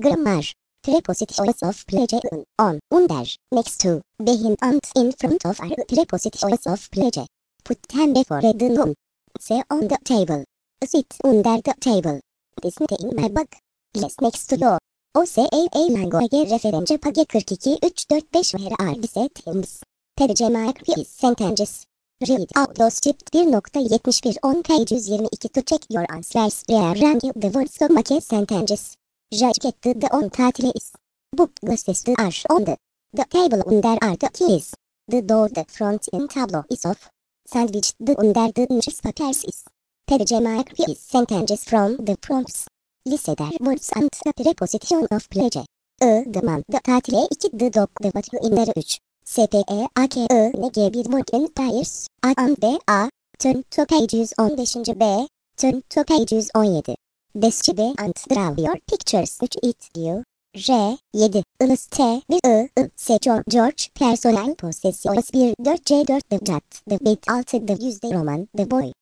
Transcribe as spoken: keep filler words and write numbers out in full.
Grammar. Prepositions of pleasure on, under, next to, behind and in front of are prepositions of pleasure. Put them before the noun. Say on the table. Sit under the table. Listen in my book. Less next to you. O S E E language reference page kırk iki üç dört beş where are the settings? Tercüme quiz sentences. Read out those tips bir nokta yetmiş bir on page yüz yirmi iki to check your answers. Rearrange the words of make sentences. Judge get the on tatili is. Book glasses are on the. The table under are the keys. The door the front in tableau is off. Sandwich the under the newspapers is. Tercüme quiz sentences from the prompts. Liseder words and the preposition of pleasure. I, the man, the tatile iki, the dog, the what you in there üç. S P E A K I N G bir work in tires. A and B A. Turn to page yüz on beş B. Turn to page yüz on yedi. Describe and draw your pictures. üç it you. R. yedi. Ilıs T. bir I. I. S. George. George. Personal possessions bir. dört C. dört. The cat. The bit altı. The yüzde roman. The boy.